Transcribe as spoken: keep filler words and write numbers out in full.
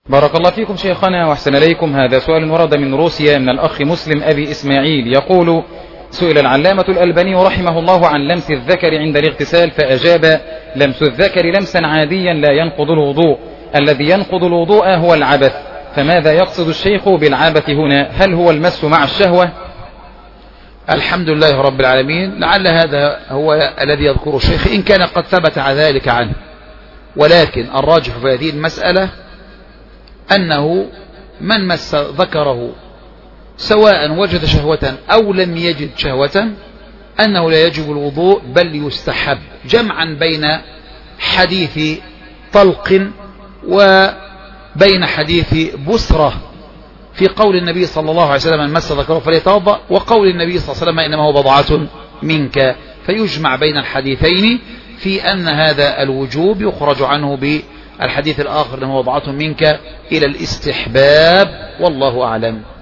بارك الله فيكم شيخنا وأحسن إليكم. هذا سؤال ورد من روسيا من الأخ مسلم أبي إسماعيل يقول: سئل العلامة الألباني رحمه الله عن لمس الذكر عند الاغتسال فأجاب: لمس الذكر لمسا عاديا لا ينقض الوضوء، الذي ينقض الوضوء هو العبث. فماذا يقصد الشيخ بالعبث هنا؟ هل هو المس مع الشهوة؟ الحمد لله رب العالمين. لعل هذا هو الذي يذكره الشيخ إن كان قد ثبت ذلك عنه، ولكن الراجح في هذه المسألة أنه من مس ذكره سواء وجد شهوة أو لم يجد شهوة أنه لا يجب الوضوء بل يستحب، جمعا بين حديث طلق وبين حديث بسرة في قول النبي صلى الله عليه وسلم: من مس ذكره فليتوضأ، وقول النبي صلى الله عليه وسلم: إنما هو بضعة منك. فيجمع بين الحديثين في أن هذا الوجوب يخرج عنه بالحديث الآخر: إنما هو بضعة منك إلى الاستحباب، والله أعلم.